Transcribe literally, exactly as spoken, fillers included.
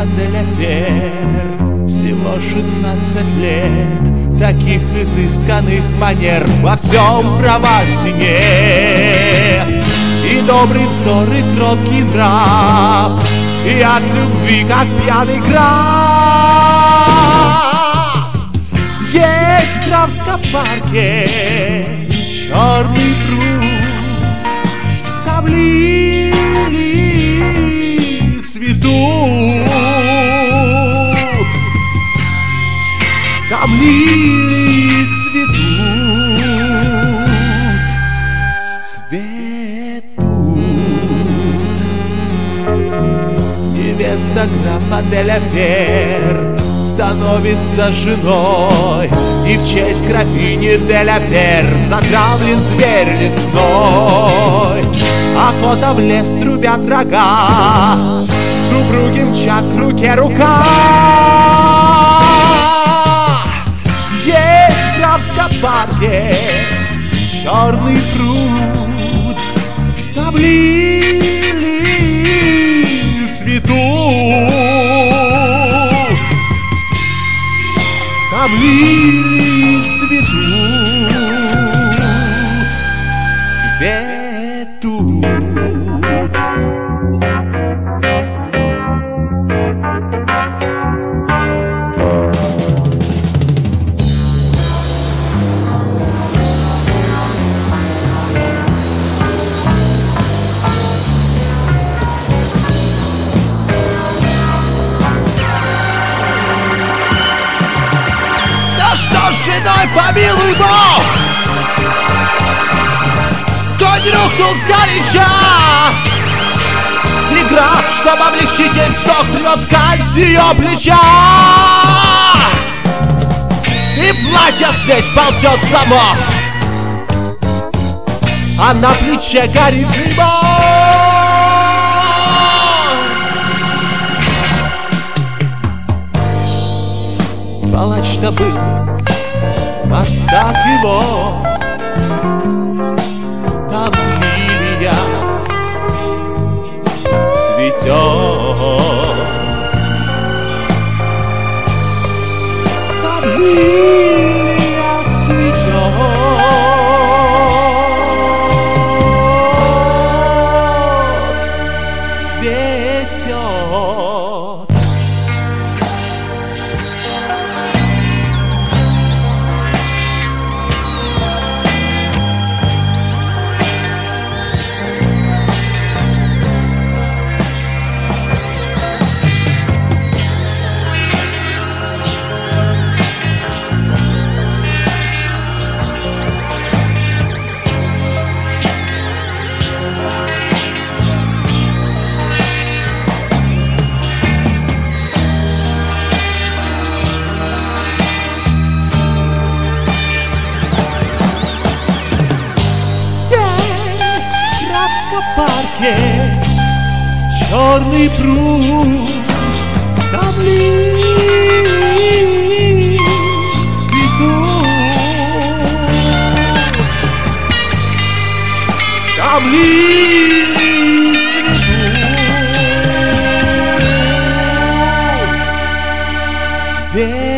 Делафер. Всего шестнадцать лет, таких изысканных манер во всем Провансе нет. И добрый взор, и кроткий нрав, и от любви, как пьяный граф. Есть в Кравском парке черный пруд, там лилии цветут, там лилии цветут, цветут. Невеста графа Делафер становится женой, и в честь графини Делафер затравлен зверь лесной. Охота в лес, трубят рога, супруги мчат к руке рука. Есть в Кравском парке черный пруд, там лилии цветут, там лилии цветут, цветут. Что с женой, помилуй Бог, конь рухнул сгоряча, и граф, чтоб облегчить ей вздох, рвет ткань с ее плеча, и платье с плеч ползет само, а на плече горит дымок. Палач добыл, поставь его, там лилия цветет, там лилия цветет, цветет. В парке черный пруд, там лилии цветут, там лилии цветут, цветут.